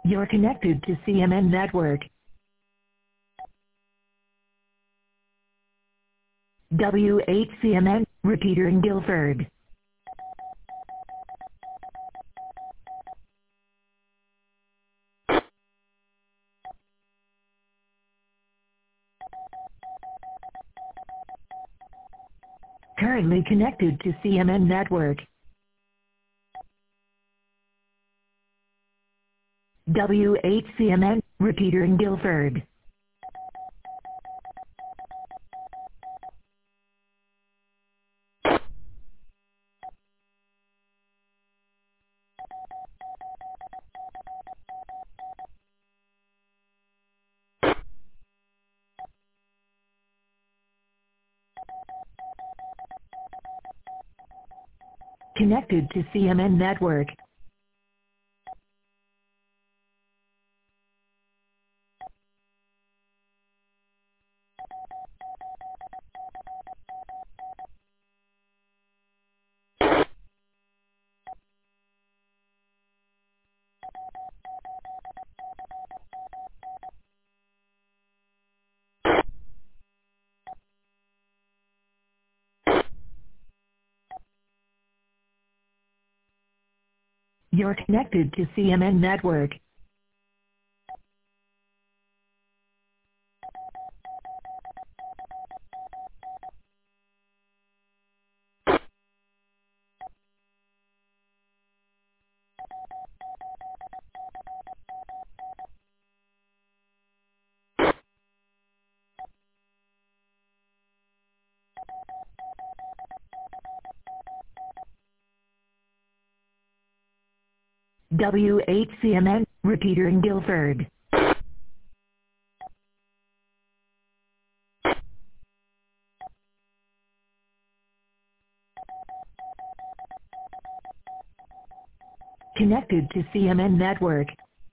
You're connected to CMN Network. W8CMN, repeater in Guilford. Currently connected to CMN Network. W8CMN, repeater in Guilford. Connected to CMN Network. You're connected to CMN Network. W8CMN, repeater in Guilford. Connected to CMN Network.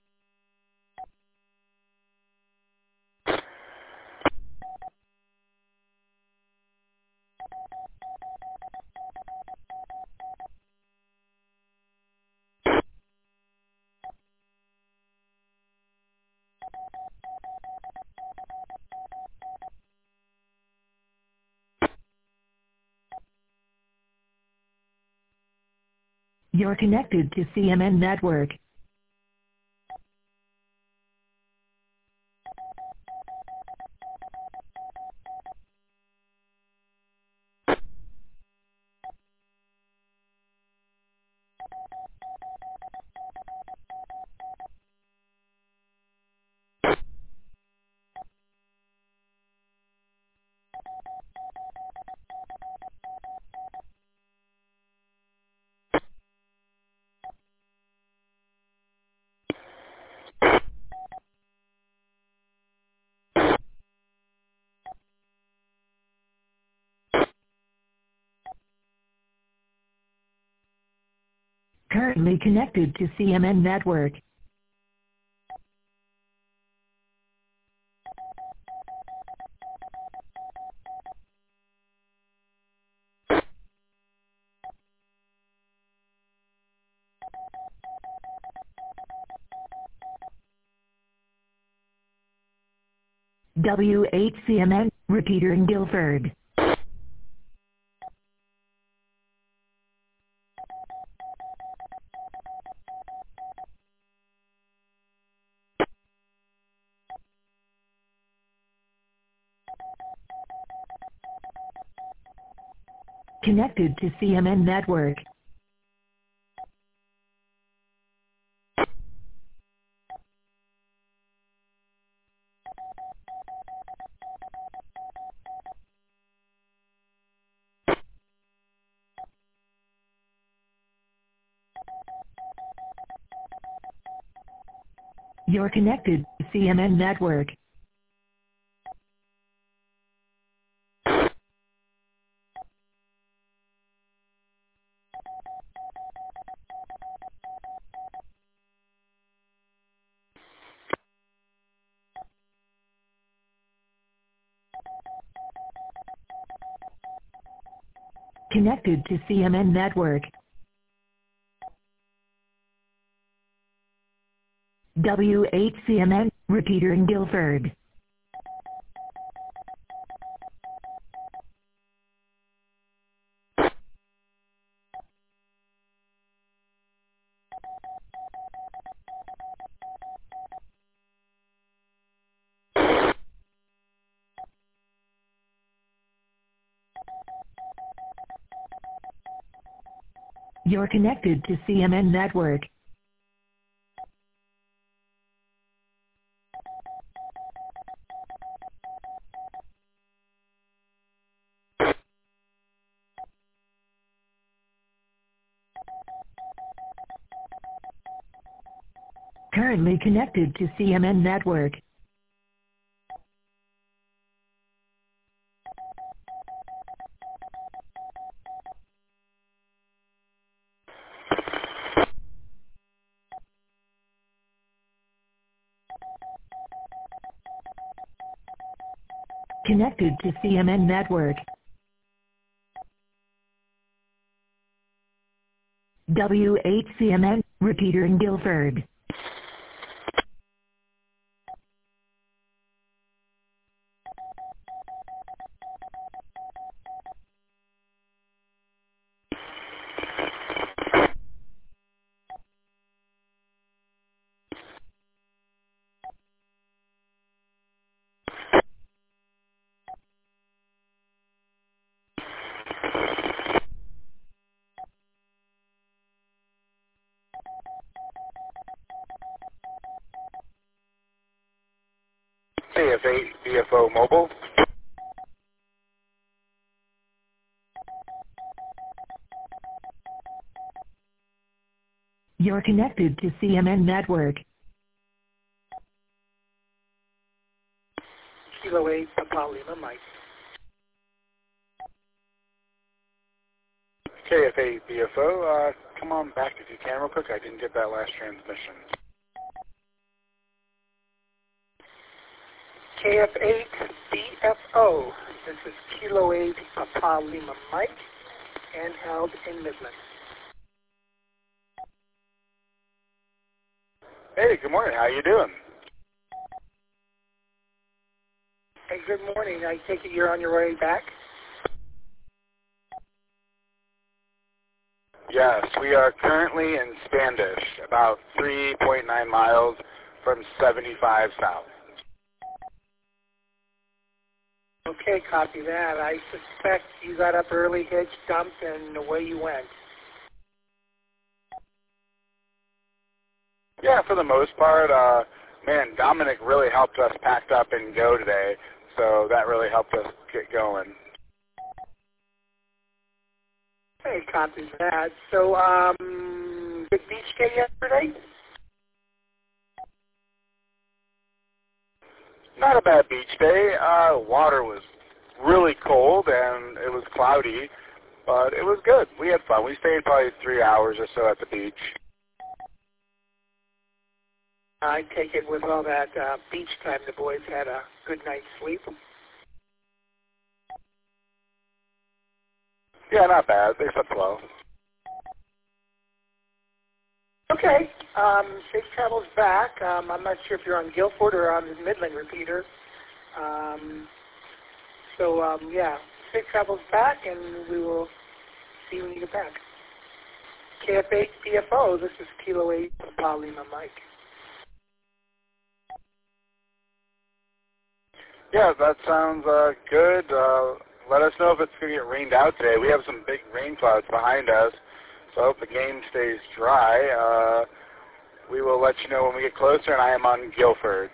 You're connected to CMN Network. Currently connected to CMN Network. W8CMN, repeater in Guilford. Connected to CMN Network. You're connected to CMN Network. Connected to CMN Network. WHCMN, repeater in Guilford. You're connected to CMN Network. Currently connected to CMN Network. Connected to CMN Network. WHCMN, repeater in Guilford. KF8 BFO Mobile. You're connected to CMN Network. Kilo 8, Papa Lima Mike. KF8 BFO, come on back if you can real quick. I didn't get that last transmission. KF8 BFO. This is Kilo 8, Papa Lima Mike, handheld in Midland. Hey, good morning. How you doing? Hey, good morning. I take it you're on your way back? Yes, we are currently in Standish, about 3.9 miles from 75 south. Okay, copy that. I suspect you got up early, hitched, dumped, and away you went. Yeah, for the most part, man, Dominic really helped us pack up and go today, so that really helped us get going. Hey, copy that. So, good beach day yesterday? Not a bad beach day. Water was really cold and it was cloudy, but it was good. We had fun. We stayed probably 3 hours or so at the beach. I take it with all that beach time, the boys had a good night's sleep. Yeah, not bad. They slept well. Okay. Safe travels back. I'm not sure if you're on Guilford or on the Midland repeater. Yeah, safe travels back, and we will see you when you get back. KF8 BFO, this is Kilo 8, Papa Lima Mike. Yeah, that sounds good. Let us know if it's going to get rained out today. We have some big rain clouds behind us, so I hope the game stays dry. We will let you know when we get closer, and I am on Guilford.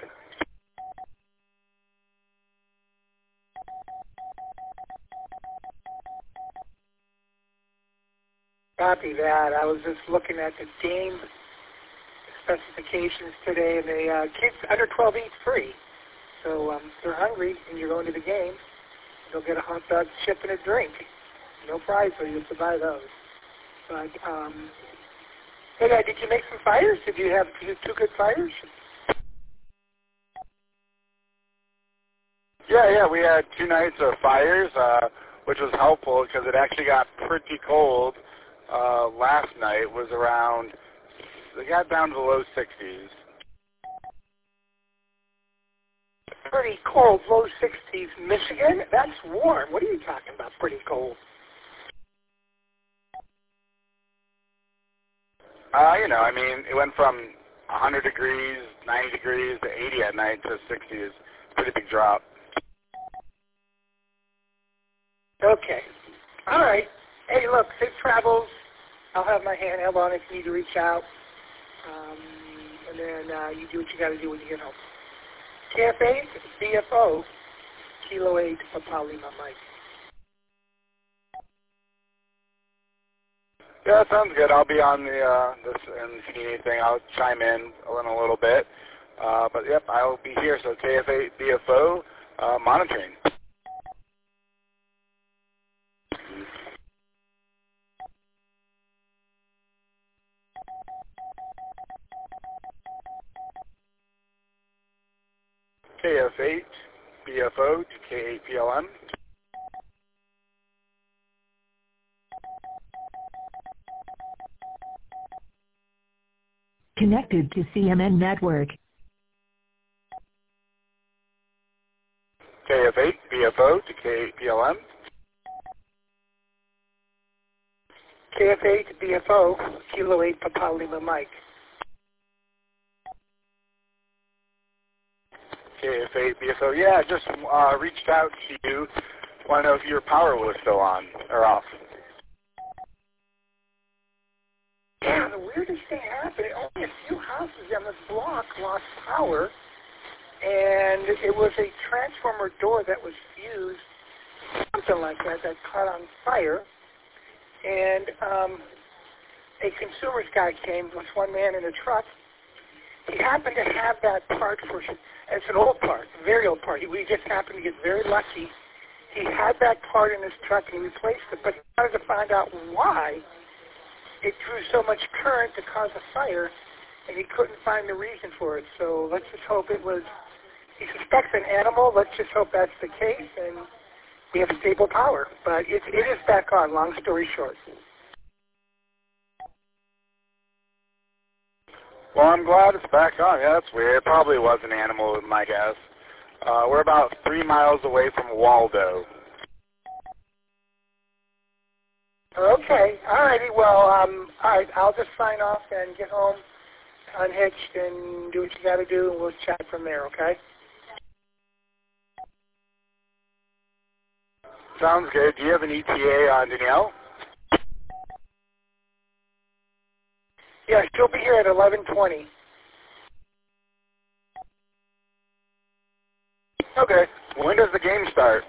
Copy that. I was just looking at the game specifications today, and the kids under 12 eat free. So if they're hungry and you're going to the game, they'll get a hot dog, chip, and a drink. No prize, so you have to buy those. But, hey, did you make some fires? Did you have two good fires? Yeah, we had 2 nights of fires, which was helpful because it actually got pretty cold. Last night was around, it got down to the low 60s. pretty cold, low 60s. Michigan, that's warm. What are you talking about, pretty cold? I mean, it went from 100 degrees, 90 degrees to 80 at night to 60 is a pretty big drop. Okay. All right. Hey, look, safe travels. I'll have my hand held on if you need to reach out. And then you do what you got to do when you get home. KF8, BFO, Kilo 8, Papa Lima Mike. Yeah, that sounds good. I'll be on this, and if you need anything, I'll chime in in a little bit. But yep, I'll be here. So KF8 BFO monitoring. KF8 BFO to K8PLM. Connected to CMN Network. KF8 BFO to K8PLM. KF8 BFO, Kilo 8, Papa Lima Mike. KF8 BFO. Yeah, just reached out to you. Want to know if your power was still on or off. Yeah, the weirdest thing happened. Only a few houses on this block lost power, and it was a transformer door that was fused, something like that caught on fire. And a consumer's guy came with one man in a truck. He happened to have that part for, it's an old part, a very old part. We just happened to get very lucky. He had that part in his truck and he replaced it, but he wanted to find out why it drew so much current to cause a fire, and he couldn't find the reason for it. So let's just hope it was, he suspects an animal. Let's just hope that's the case, and we have stable power. But it is back on, long story short. Well, I'm glad it's back on. Yeah, that's weird. It probably was an animal, my guess. We're about 3 miles away from Waldo. Okay, all righty. Well, all right, I'll just sign off and get home, unhitched, and do what you got to do, and we'll chat from there, okay? Sounds good. Do you have an ETA on Danielle? Yeah, she'll be here at 11:20. Okay. When does the game start?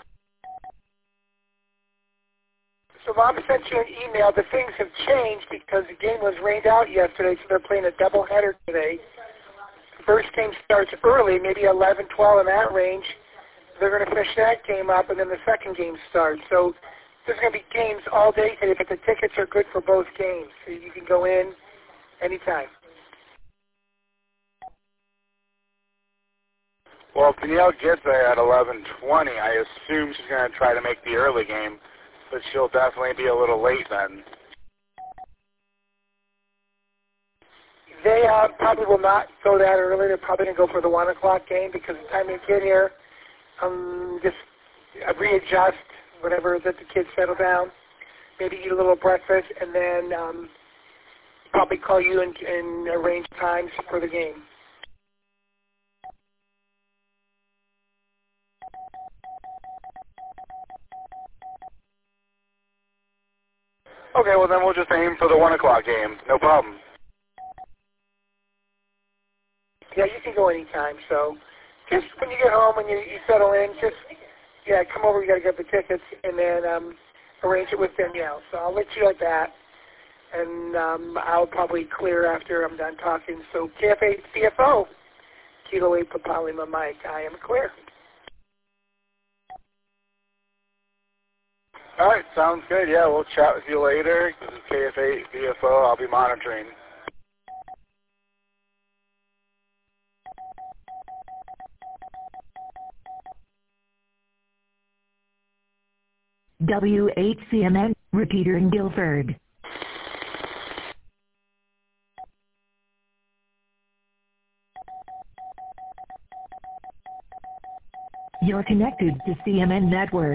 So Mom sent you an email. The things have changed because the game was rained out yesterday, so they're playing a doubleheader today. The first game starts early, maybe 11, 12 in that range. They're going to finish that game up, and then the second game starts. So there's going to be games all day today, but the tickets are good for both games. So you can go in anytime. Well, if Danielle gets there at 11:20, I assume she's going to try to make the early game, but she'll definitely be a little late then. They probably will not go that early. They're probably going to go for the 1 o'clock game because the time they get here, just readjust, whatever, that the kids settle down, maybe eat a little breakfast, and then probably call you and arrange times for the game. Okay, well then we'll just aim for the 1 o'clock game. No problem. Yeah, you can go anytime. So just when you get home and you settle in, just, come over. You got to get the tickets and then arrange it with Danielle. So I'll let you like that. And I'll probably clear after I'm done talking. So KF8 CFO, Kilo 8 Papa Lima Mike, I am clear. All right, sounds good. Yeah, we'll chat with you later. This is KF8 BFO. I'll be monitoring. W8CMN, repeater in Guilford. You're connected to CMN Network.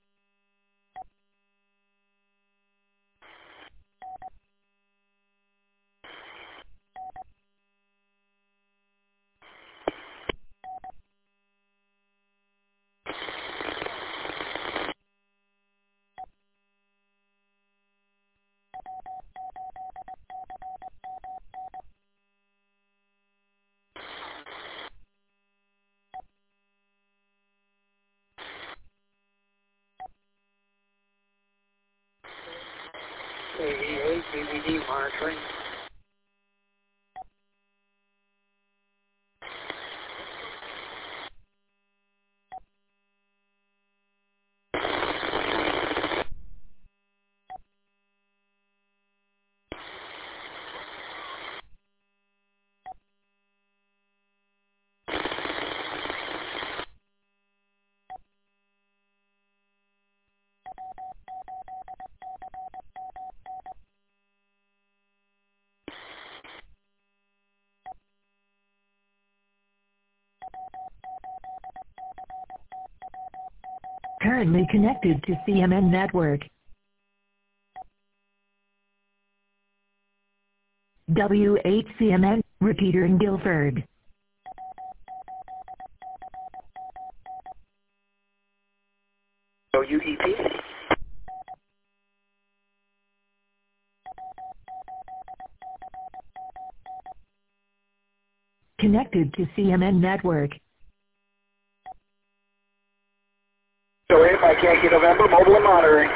AV8 DVD monitoring. Currently connected to CMN Network. W8CMN, repeater in Guilford. UEP. Connected to CMN Network. So if I can't get November, mobile and monitoring.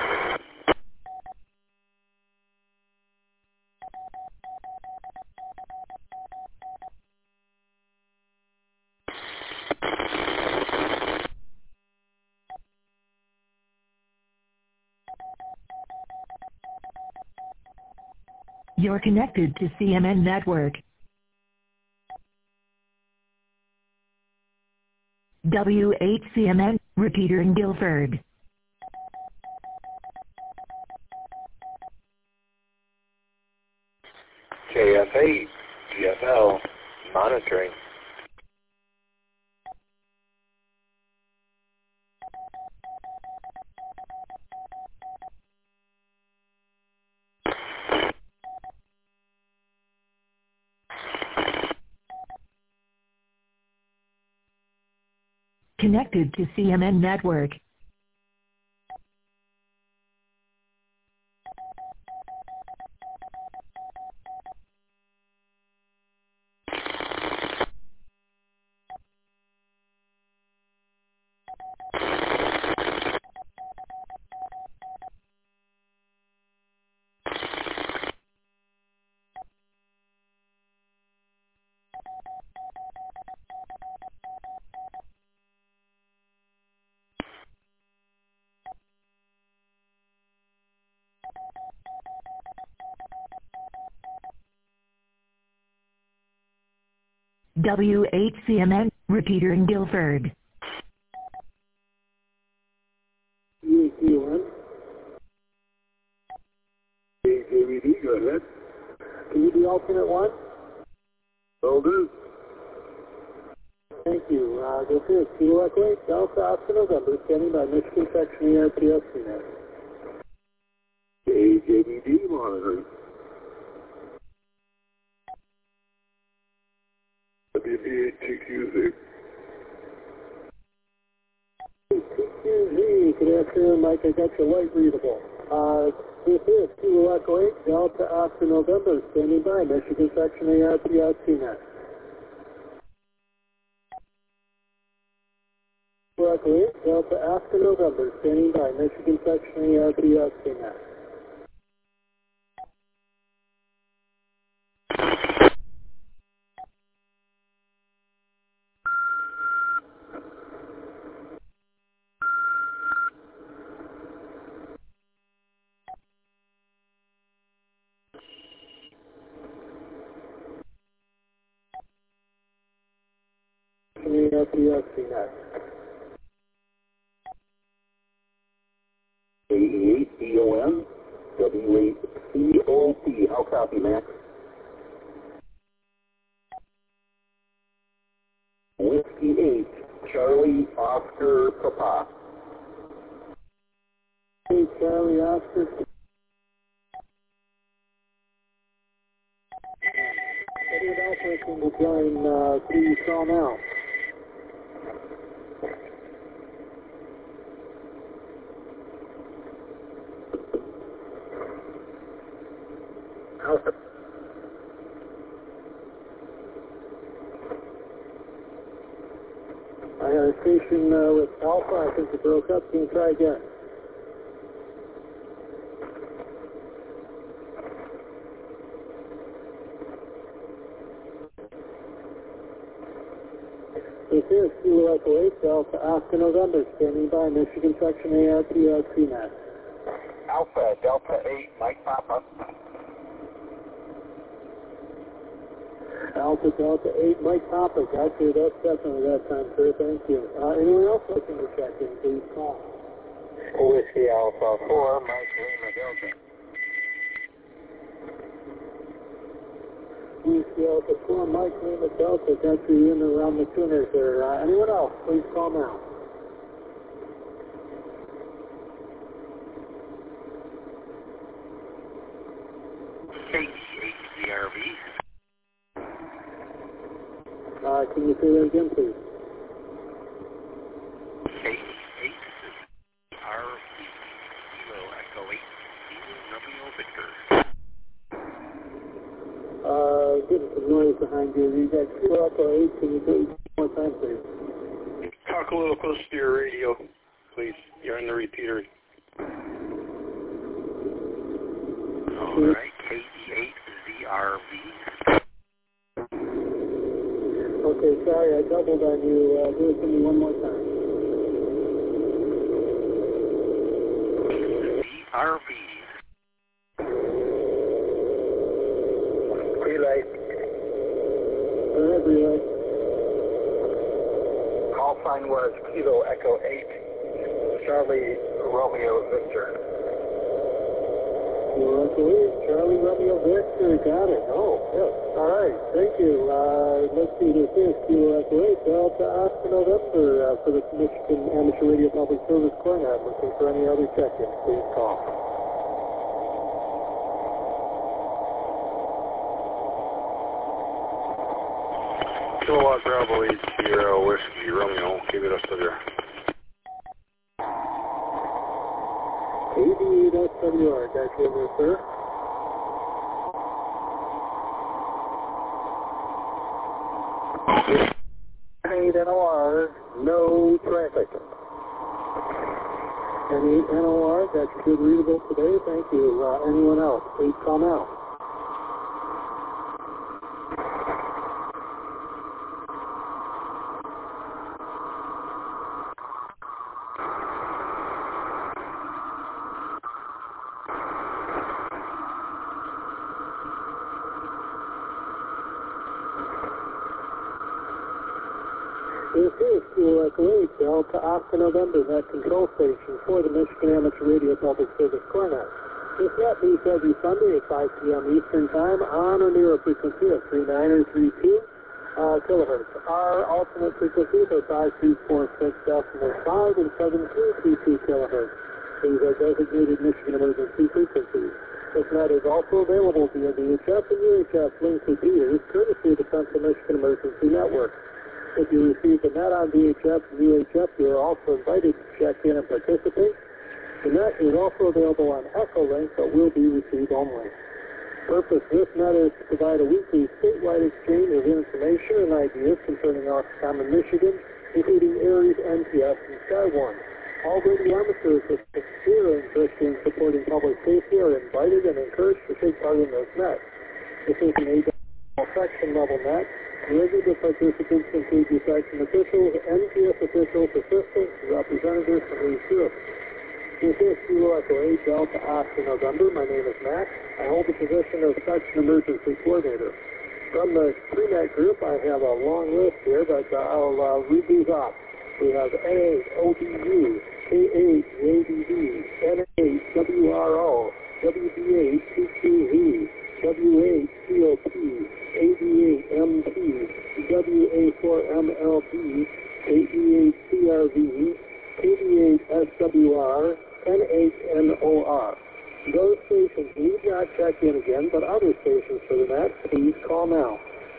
You're connected to CMN Network. W8CMN, repeater in Guilford. KF8, GFL, monitoring. Connected to CMN Network. W8CMN, repeater in Guilford. UEP1. KVD, go ahead. Can you be alternate one? Will do. Thank you. This is Kilo Echo 8, Delta Oscar November, standing by Michigan Section ERPS unit. KVD monitoring. WP8TQZ. TQZ, good afternoon, Mike. I got your light readable. This is Kilo Echo 8, Delta Oscar November, standing by Michigan Section ARPS unit. Kilo Echo 8, Delta Oscar November, standing by Michigan Section ARPS unit. AE8 EOM, W8 COP. How copy, Max? Whiskey 8, Charlie Oscar Charlie Oscar. Idiot Alpha will join 3 call now. Alpha. I had a station with Alpha. I think it broke up. Can you try again? This is Kilo Echo 8, Alpha Oscar November, standing by Michigan Section ARPR CMAT. Alpha Delta 8, Mike Papa. Alpha Delta 8, Mike Papa. Got you. That's definitely that time, sir. Thank you. Anyone else looking to check in, please call. Whiskey Alpha 4, Mike Lima Delta. Whiskey Alpha 4, Mike Lima Delta. Got you in around the tuners there. Anyone else, please call now. KD8ZRV. Can you say that again, please? KD8ZRV. Kilo Echo 8, Romeo Victor. Getting some noise behind you. You got Kilo Echo 8. Can you do it one more time, please? Talk a little closer to your radio, please. You're in the repeater. All right, KD8ZRV. Okay, sorry, I doubled on you. Do it to me one more time. ZRV. Relay. Relay. Call sign was Kilo Echo 8, Charlie Romeo Victor. Kilo Echo 8, Charlie Romeo Victor. Got it. Oh, yes. All right. Thank you. Let's see. This is Kilo Echo 8, Delta Oscar November for the Michigan Amateur Radio Public Service Cornet. Looking for any other check-ins, please call. Kilowatt Bravo 8 Sierra Whiskey Romeo, keep it SWR. KD8SWR, got you in there, sir. NOR, no traffic. Any NOR, got you good readable today, thank you. Anyone else, please call now. This is Kilo Echo 8, Delta Oscar November, net control station for the Michigan Amateur Radio Public Service Cornet. This net meets every Sunday at 5 p.m. Eastern Time on or near a frequency of 3932 kilohertz. Our alternate frequencies are 5346.5 and 7222 kilohertz. These are designated Michigan emergency frequencies. This net is also available via VHF and UHF linked repeaters, courtesy of the Central Michigan Emergency Network. If you receive the net on VHF and UHF, you are also invited to check in and participate. The net is also available on Echolink, but will be received only. The purpose of this net is to provide a weekly statewide exchange of information and ideas concerning Oxfam and Michigan, including ARES, NPS, and Skywarn. All radio amateurs with sincere interest in supporting public safety are invited and encouraged to take part in this net. This is an AWL section level net. Regular participants include your section officials, NPS officials, assistants, representatives, and research. This is Kilo Echo 8, Delta Oscar November. My name is Matt. I hold the position of Section Emergency Coordinator. From the pre-net group, I have a long list here, but I'll read these off. We have N8 ODU, K8 JDD, N8 WRO, WD8 CQV, W8 COP, AD8 MP, WA4 MLB, AD8 CRV, KD8 SWR, NHNOR. Those stations need not check in again, but other stations for the net, please call now.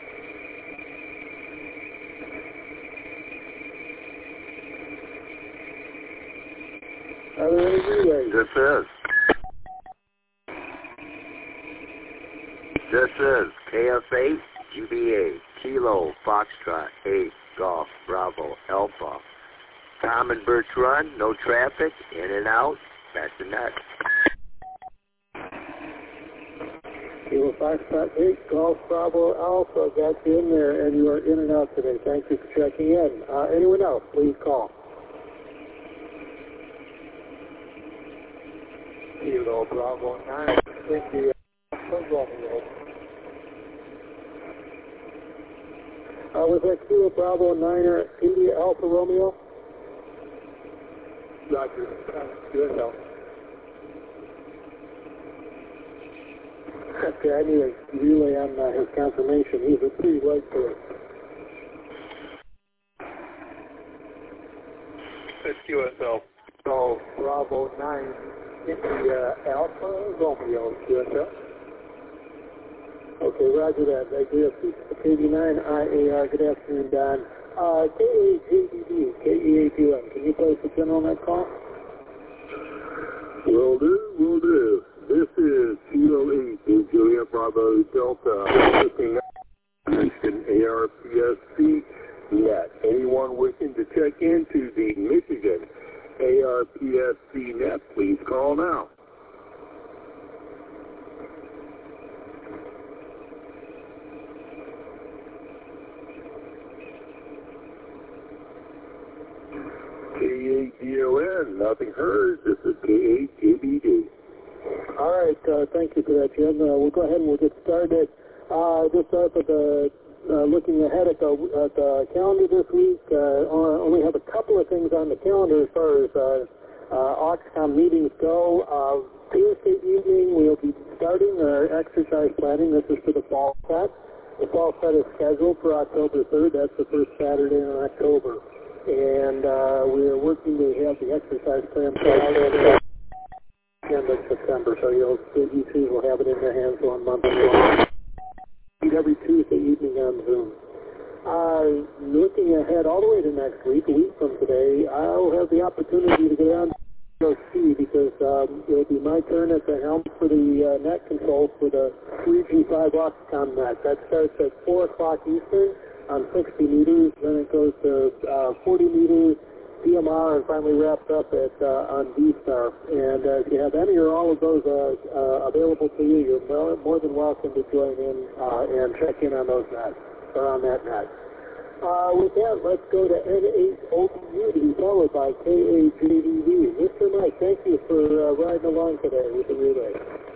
Are there any relays? This is KF8 GBA Kilo Foxtrot 8 Golf Bravo Alpha. Tom and Birch Run, no traffic, in and out, back to net. Kilo Foxtrot 8 Golf Bravo Alpha, got you in there, and you are in and out today. Thank you for checking in. Anyone else, please call. Kilo Bravo 9, India Alpha Romeo. Was that Kilo Bravo 9er India Alpha Romeo? Roger. Good help. Okay, I need a relay on his confirmation. He's a pretty late for it. It's QSL. So, Bravo 9 India Alpha Romeo, QSL. Okay, roger that. I do have KD9 IAR. Good afternoon, Don. KAJDD, KEAQM. Can you place the general on that call? Will do. This is Kilo 8, Juliet Bravo Delta, looking at ARPSC net. Anyone wishing to check into the Michigan ARPSC net, please call now. K8DON, nothing heard. This is K8KBD. All right, thank you for that, Jim. We'll go ahead and we'll get started. Just start with looking ahead at the calendar this week. Only have a couple of things on the calendar as far as Oxcom meetings go. Tuesday evening, we'll be starting our exercise planning. This is for the fall set. The fall set is scheduled for October 3rd. That's the first Saturday in October. And we're working to have the exercise plan at the end of September, so you two will have it in their hands 1 month long. Every Tuesday evening on Zoom. Looking ahead all the way to next week, a week from today, I'll have the opportunity to go down to see because it'll be my turn at the helm for the net control for the 3G5 Oxcom net. That starts at 4 o'clock Eastern on 60 meters, then it goes to 40 meters, DMR, and finally wrapped up at on D-Star. And if you have any or all of those available to you, you're more than welcome to join in and check in on those nets, or on that net. With that, let's go to N8OPU to be followed by KAJDV. Mr. Mike, thank you for riding along today with the relay.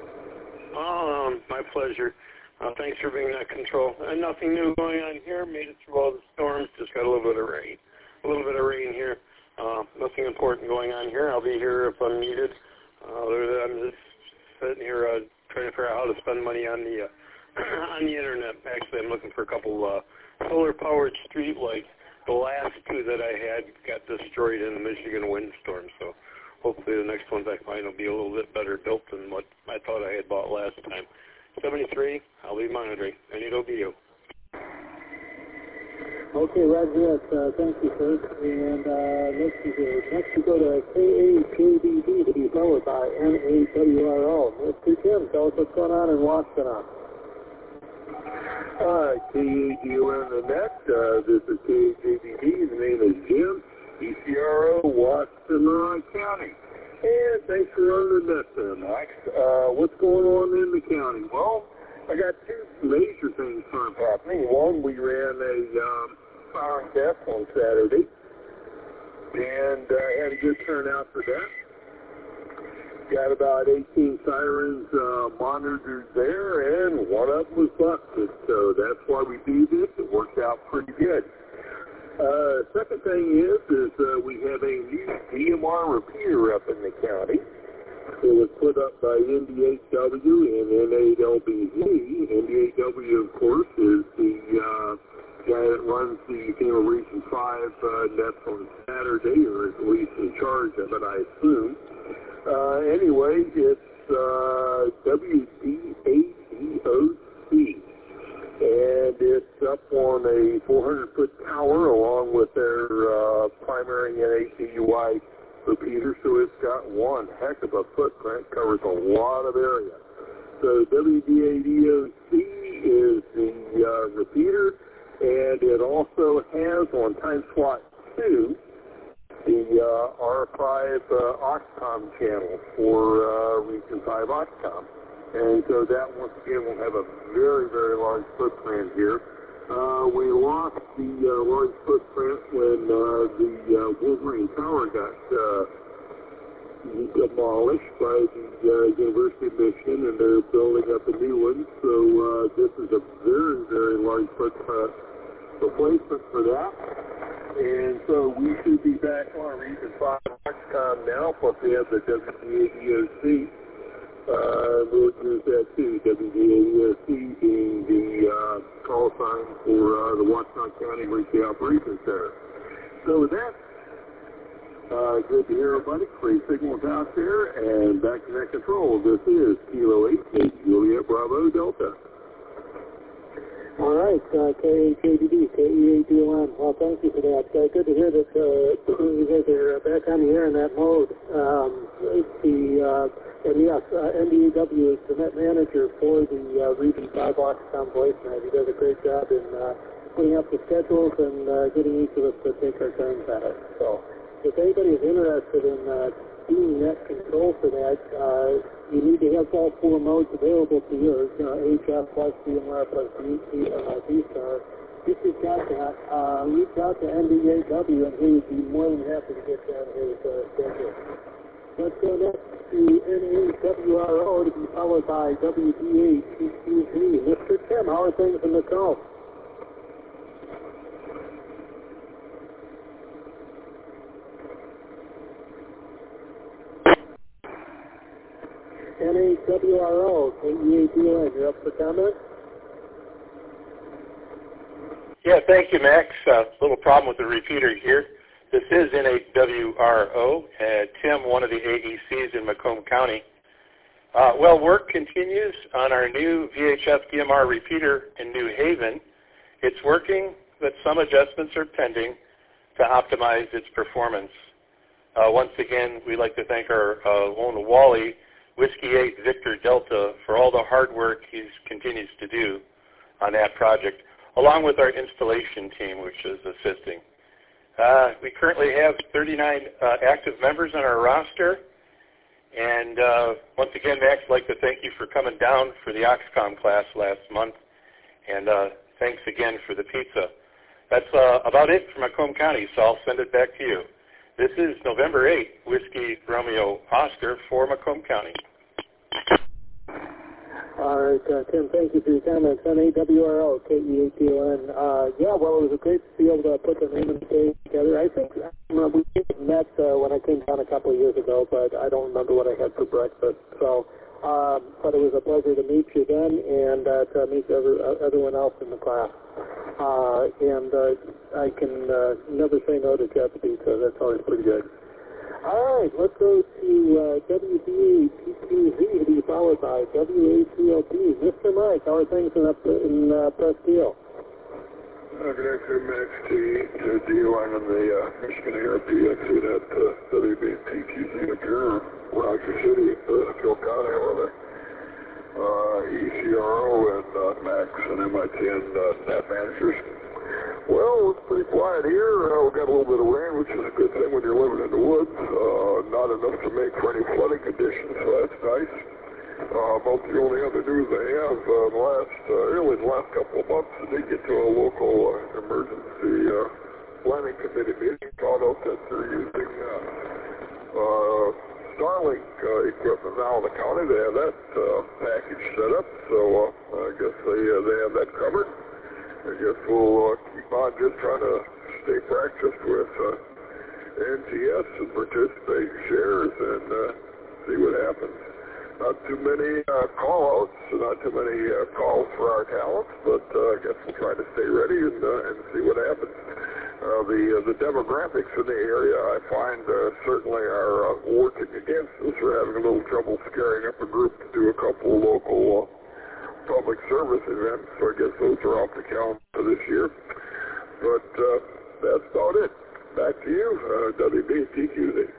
My pleasure. Thanks for being net control. Nothing new going on here. Made it through all the storms. Just got a little bit of rain. Here. Nothing important going on here. I'll be here if I'm needed. I'm just sitting here trying to figure out how to spend money on the on the internet. Actually, I'm looking for a couple solar-powered street lights. The last two that I had got destroyed in the Michigan windstorm. So hopefully the next ones I find will be a little bit better built than what I thought I had bought last time. 73, I'll be monitoring. I need OBU. Okay, roger that. Thank you, sir. And let's see here. Next we go to KAKBD to be followed by NAWRO. Mr. Tim, tell us what's going on in Washtenaw. KAGUN the net. This is KAJBD. The name is Jim, ECRO, Washtenaw County. And thanks for running the net there, Max. What's going on in the county? Well, I got two major things sort of happening. One, we ran a firing test on Saturday, and had a good turnout for that. Got about 18 sirens monitored there, and one of them was busted. So that's why we do this. It worked out pretty good. Second thing is we have a new DMR repeater up in the county. It was put up by NDHW and NAWBZ. NDHW, of course, is the guy that runs the Channel Region 5 nets on Saturday, or at least in charge of it, I assume. anyway, it's WDADOC, and it's up on a 400-foot tower along with their primary NACUI repeater, so it's got one heck of a footprint, covers a lot of area. So WDADOC is the repeater, and it also has on time slot 2 the R5 Oxcom channel for Region 5 Oxcom. And so that, once again, will have a very, very large footprint here. We lost the large footprint when the Wolverine Tower got demolished by the University of Michigan, and they're building up a new one. So this is a very, very large footprint replacement for that. And so we should be back on Region 5 Oxcom now, plus we have the WDADOC. We'll use that too, WDADOC being the call sign for the Washington County Emergency Operations Center. So with that, good to hear everybody. Great signals out there, and back to net control. This is Kilo 8, Juliet Bravo Delta. All right, KAKDD, KEADON. Well, thank you for that. Good to hear that you guys are back on the air in that mode. And yes, NDAW is the net manager for the Region 5 Oxcom VoiceNet. He does a great job in putting up the schedules and getting each of us to take our turns at it. So if anybody is interested in being net control for that, you need to have all 4 modes available to you. HF plus DMR plus D-Star. If you've got that, reach out to NDAW and he would be more than happy to get down his schedule. Let's go next to NAWRO to be followed by WDATQZ. Mr. Tim, how are things in the Gulf? NAWRO, KEADON, you're up for comment? Yeah, thank you, Max. Little problem with the repeater here. This is NAWRO, Tim, one of the AECs in Macomb County. Well, work continues on our new VHF DMR repeater in New Haven. It's working, but some adjustments are pending to optimize its performance. Once again, we'd like to thank our lone Wally, Whiskey 8 Victor Delta, for all the hard work he continues to do on that project, along with our installation team, which is assisting. We currently have 39 active members on our roster. And once again, Max, I'd like to thank you for coming down for the Oxcom class last month. And thanks again for the pizza. That's about it for Macomb County, so I'll send it back to you. This is November 8, Whiskey Romeo Oscar for Macomb County. All right, Tim, thank you for your comments. NAWRO, KEADON. Yeah, well, it was great to be able to put the name and the day together. I think we met when I came down a couple of years ago, but I don't remember what I had for breakfast. So, but it was a pleasure to meet you then and to meet everyone else in the class. And I can never say no to Jeff's pizza. That's always pretty good. All right, let's go to WDATQZ to be followed by WATLP. Mr. Mike, how are things in Presqu'île? Good afternoon, Max T. To D-Line on the Michigan ARP exit at WBTQZ McGurr, Roger City, Phil County, on the ECRO and Max and MI10 net managers. Well, it's pretty quiet here. We got a little bit of rain, which is a good thing when you're living in the woods. Not enough to make for any flooding conditions, so that's nice. About the only other news I have, really the last couple of months, I did get to a local emergency planning committee meeting. Found out that they're using Starlink equipment now in the county. They have that package set up, so I guess they have that covered. I guess we'll keep on just trying to stay practiced with NTS and participate in shares and see what happens. Not too many call-outs, not too many calls for our talents, but I guess we'll try to stay ready and see what happens. the demographics in the area, I find certainly are working against us. We're having a little trouble scaring up a group to do a couple of local public service events, so I guess those are off the calendar this year. But that's about it. Back to you, WBTQZ.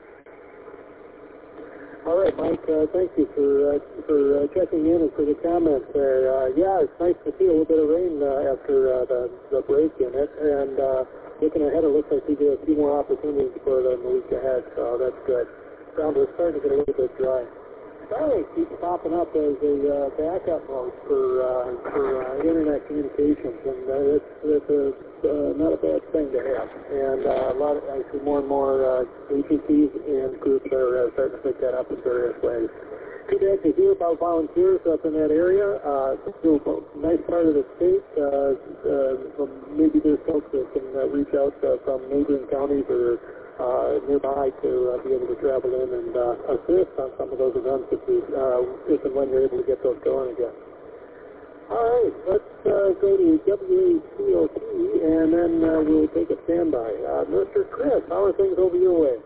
All right, Mike, thank you for checking in and for the comments there. Yeah, it's nice to see a little bit of rain after the break in it, and looking ahead, it looks like we do a few more opportunities for it in the week ahead, so that's good. Ground is starting to get a little bit dry. Starlink keeps popping up as a backup mode for internet communications, and it's not a bad thing to have. And I see more and more agencies and groups are starting to pick that up in various ways. Too bad to hear about volunteers up in that area. It's a nice part of the state. Maybe there's folks that can reach out from neighboring counties or nearby to be able to travel in and assist on some of those events if and when you're able to get those going again. All right, let's go to WACOT, and then we'll take a standby. Mr. Chris, how are things over your way?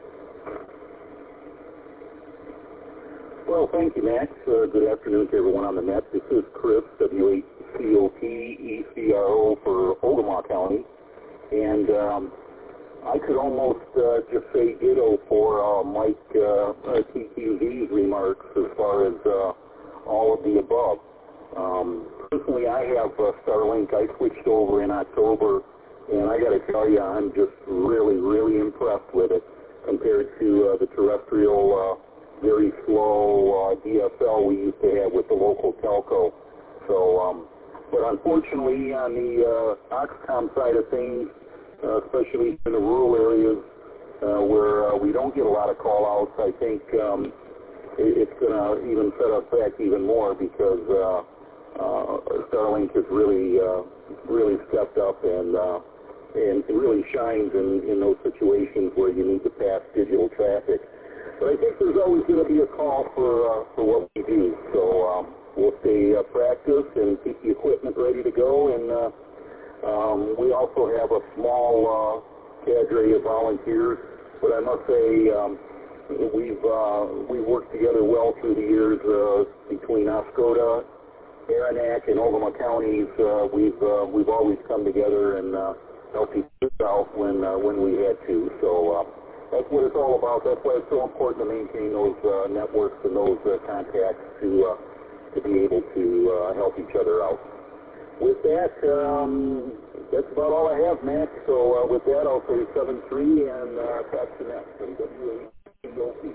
Well, thank you, Max. Good afternoon to everyone on the net. This is Chris, WACOT, ECRO for Ogama County. And I could almost just say ditto for Mike TQZ's remarks as far as all of the above. Personally, I have Starlink. I switched over in October, and I got to tell you, I'm just really, really impressed with it compared to the terrestrial, very slow DSL we used to have with the local telco. So, but unfortunately, on the Oxcom side of things, especially in the rural areas where we don't get a lot of call-outs, I think it's going to even set us back even more because Starlink has really stepped up and really shines in those situations where you need to pass digital traffic. But I think there's always going to be a call for what we do. So we'll stay practiced and keep the equipment ready to go. And we also have a small cadre of volunteers. But I must say we've worked together well through the years between Oscoda, Aranac, and Ogama counties. We've always come together and helped each other out when we had to. So that's what it's all about. That's why it's so important to maintain those networks and those contacts to be able to help each other out. With that, that's about all I have, Matt. So with that, I'll say 7-3 and back to next from WACOT.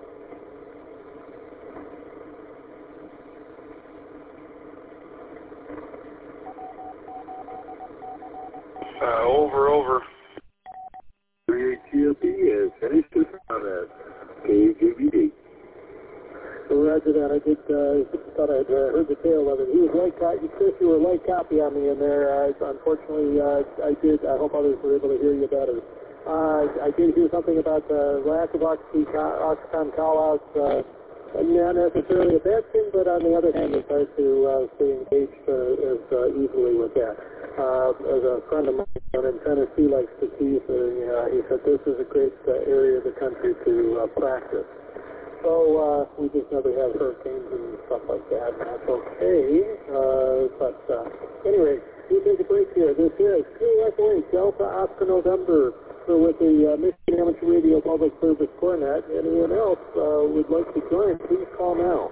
Over. WATOP has finished its comment. KJVD. So Roger that. I just thought I'd heard the tale of it. He was light copy. Chris, you were light copy on me in there. Unfortunately, I did. I hope others were able to hear you better. I did hear something about the lack of Oxcom call-outs. Not necessarily a bad thing, but on the other hand, it's hard to stay engaged as easily with that. As a friend of mine in Tennessee likes to tease, he said this is a great area of the country to practice. So we just never have hurricanes and stuff like that, and that's okay. But anyway, we take a break here. This is KFOH Delta Oscar November with the Michigan Amateur Radio Public Service Cornet. Anyone else would like to join, please call now.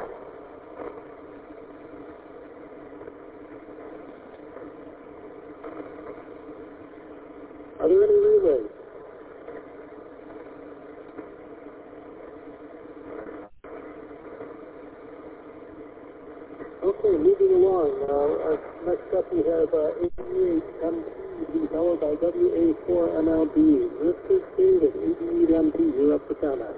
Are there any relays? Okay, moving along. Next up we have 88MT to be followed by WA4MLB. Mr. David, 88MT, you're up for comment.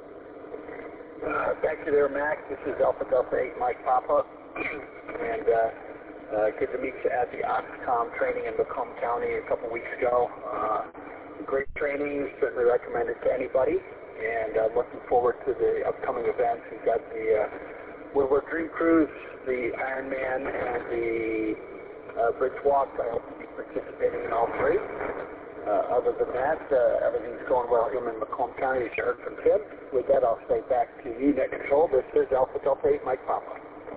Thank you there, Max. This is Alpha Delta 8 Mike Papa. And good to meet you at the Oxcom training in Macomb County a couple weeks ago. Great training, certainly recommend it to anybody. And looking forward to the upcoming events. We've got the Woodward Dream Cruise, the Ironman, and the Bridge Walk. I hope to be participating in all three. Other than that, everything's going well here in Macomb County, as you heard from Tim. With that, I'll stay back to you, Net Control. This is Alpha Delta 8, Mike Papa.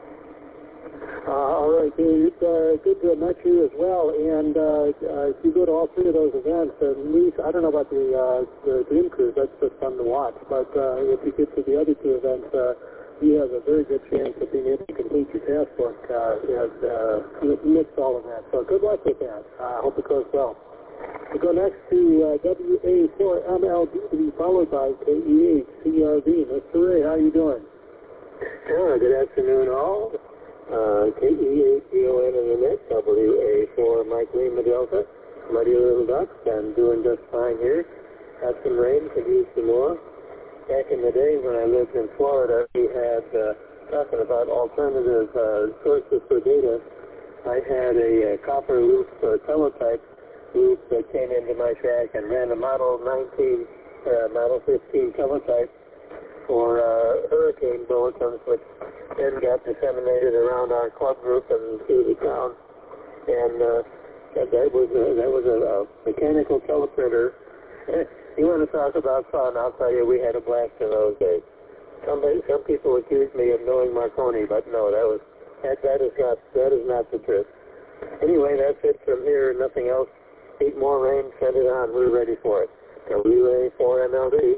All right, Dave. Good to meet you as well. And if you go to all three of those events, at least, I don't know about the Dream Cruise, that's just fun to watch. But if you get to the other two events, you have a very good chance of being able to complete your task book and mix all of that. So good luck with that. I hope it goes well. We go next to WA4MLD to be followed by KE8CRV. Mr. Ray, how you doing? Good afternoon, all. KE8DON in the net, WA4 Mike Lima Delta, Muddy Little Ducks. I'm doing just fine here. Had some rain, could use some more. Back in the day when I lived in Florida, we had, talking about alternative sources for data, I had a copper loop teletype loop that came into my shack and ran a Model 15 teletype for hurricane bulletins, which then got disseminated around our club group and through the town. And that was a mechanical teleprinter. You want to talk about fun? I'll tell you, we had a blast in those days. Some people accused me of knowing Marconi, but no, that is not the truth. Anyway, that's it from here. Nothing else. 8 more rain, send it on. We're ready for it. WA4MLD.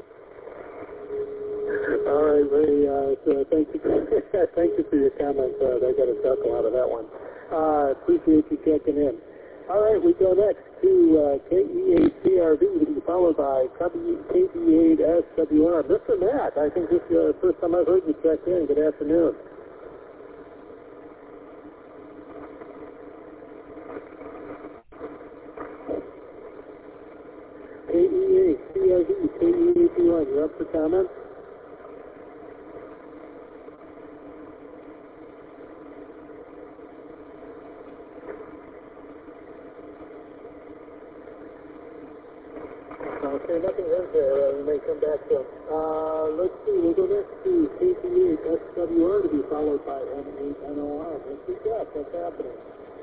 All right, Ray. Thank you for your comments. I got a chuckle out of that one. Appreciate you checking in. All right, we go next to KE8CRV to be followed by KB8SWR. Mr. Matt, I think this is the first time I've heard you check in. Good afternoon. KE8CRV, KE8D1, you're up for comments? Okay, nothing heard there. We may come back to him. Let's see. We'll go next to KT8SWR to be followed by N8NOR. Mr. Jeff, what's happening?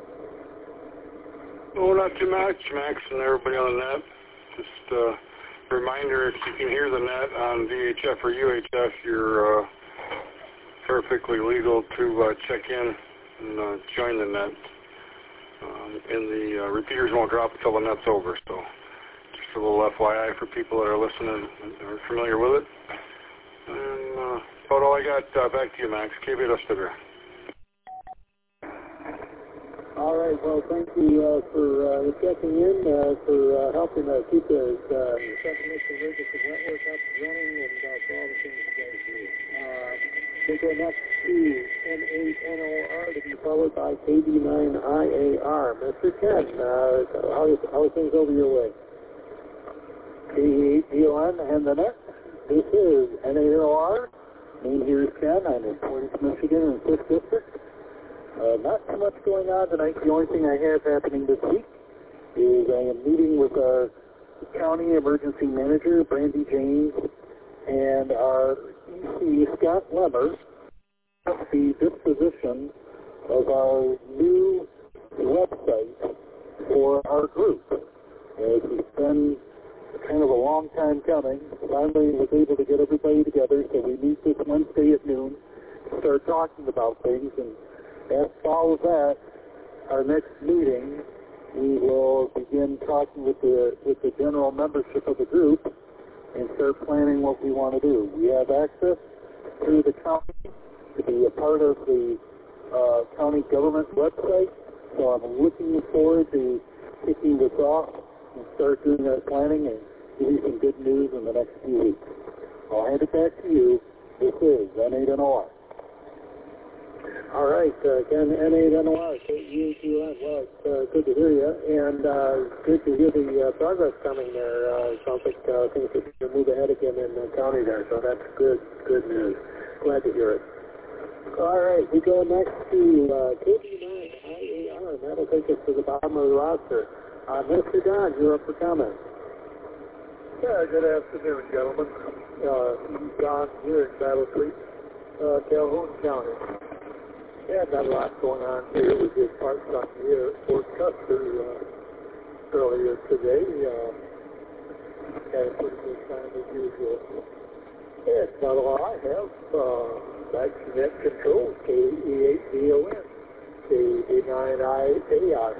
Oh, not too much, Max and everybody on the net. Just a reminder, if you can hear the net on VHF or UHF, you're perfectly legal to check in and join the net. And the repeaters won't drop until the net's over, so just a little FYI for people that are listening and are familiar with it. And about all I got. Back to you, Max. KB8SWR. All right. Well, thank you for checking in, for helping keep the Central Michigan Emergency Network up and running, and for all the things you guys do. We'll go next to N8NOR to be followed by KB9IAR. Mr. Ken, how are things over your way? KE8DON and the net. This is N8NOR. Name here is Ken. I'm in Portage, Michigan, in the 5th District. Not too much going on tonight. The only thing I have happening this week is I am meeting with our county emergency manager, Brandy James, and our EC, Scott Lemmer, the disposition of our new website for our group. It's been kind of a long time coming. Finally was able to get everybody together, so we meet this Wednesday at noon to start talking about things. And after all of that, our next meeting, we will begin talking with the general membership of the group and start planning what we want to do. We have access through the county to be a part of the county government website, so I'm looking forward to kicking this off and start doing that planning and give you some good news in the next few weeks. I'll hand it back to you. This is N8NOR. All right, again, N8NOR, KE8DON. Well, it's good to hear you, and good to hear the progress coming there. It sounds like things are going to move ahead again in the county there, so that's good news. Glad to hear it. All right, we go next to KB9IAR, and that'll take us to the bottom of the roster. Mr. Don, you're up for comment. Yeah, good afternoon, gentlemen. Don here in Battle Creek, Calhoun County. Yeah, not a lot going on here. We just parked on here at Fort Custer earlier today. Had a pretty good time as usual. Yeah, it's about all I have. Back to net control, KE8DON, KD9IAR.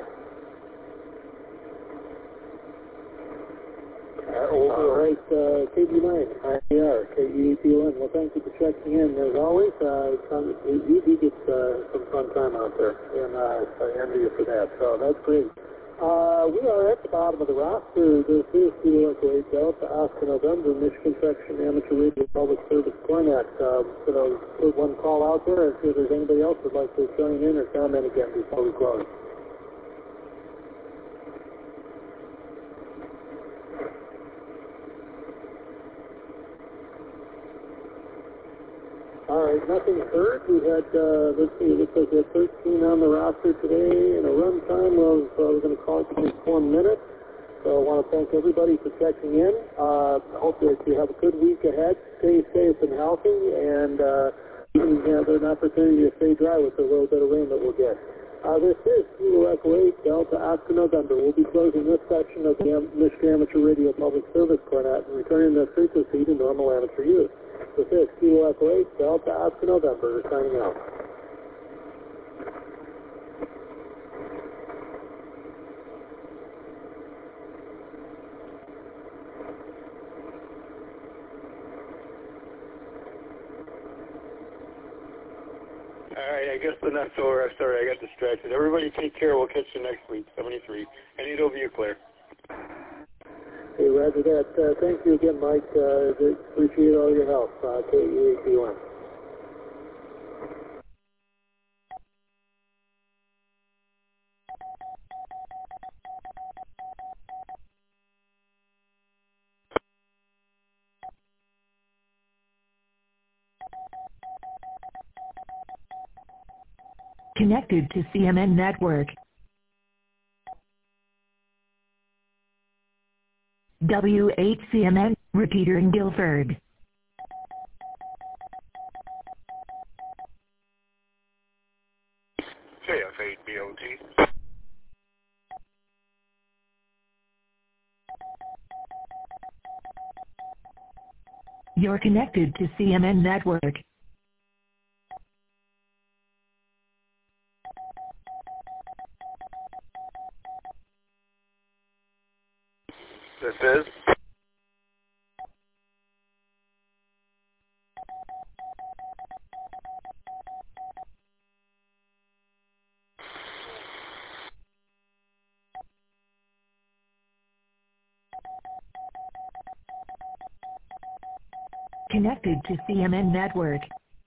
All right, KD9, IAR, KE8DON. Well, thank you for checking in. As always, you do get some fun time out there, and I envy you for that. So that's great. We are at the bottom of the roster. This is Kilo Echo 8 Delta, Oscar November, Michigan Section Amateur Radio Public Service Cornet. Going to put one call out there and see if there's anybody else who would like to join in or comment again before we close. All right, nothing heard. We had, let's see, it looks like we had 13 on the roster today, and a run time of, we're going to call it 24 minutes. So I want to thank everybody for checking in. I hope that you have a good week ahead. Stay safe and healthy, and even have an opportunity to stay dry with the little bit of rain that we'll get. This is Kilo Echo 8 Delta Oscar November. We'll be closing this section of the Michigan Amateur Radio Public Service Cornet and returning the frequency to normal amateur use. This is Kilo Echo 8 Delta Oscar November signing out. All right, I guess the net's over. I'm sorry, I got distracted. Everybody take care. We'll catch you next week, 73. And it over you, Claire. Hey, roger that. Thank you again, Mike. Appreciate all your help. KE8DON. Connected to CMN Network. W8CMN, repeater in Guilford. KF8BOT. You're connected to CMN Network. This is Connected to CMN Network.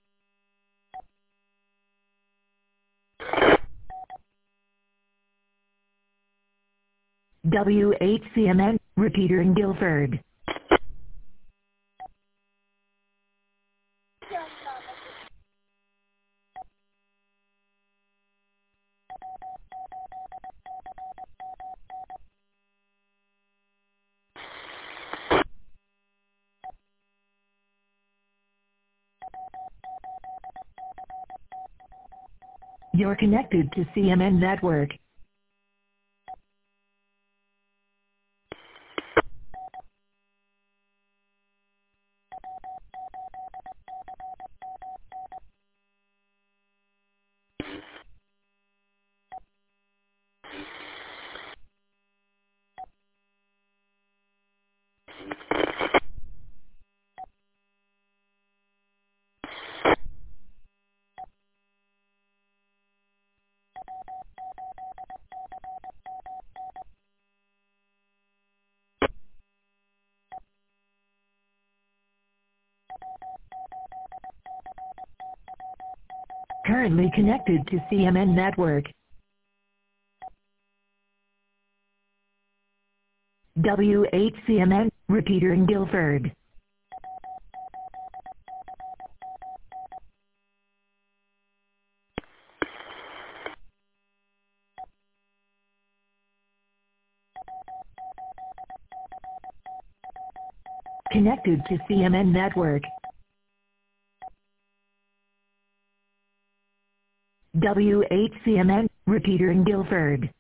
W8CMN, repeater in Guilford. You're connected to CMN Network. Currently connected to CMN Network. W8CMN, repeater in Guilford. Connected to CMN Network. W8CMN, repeater in Guilford.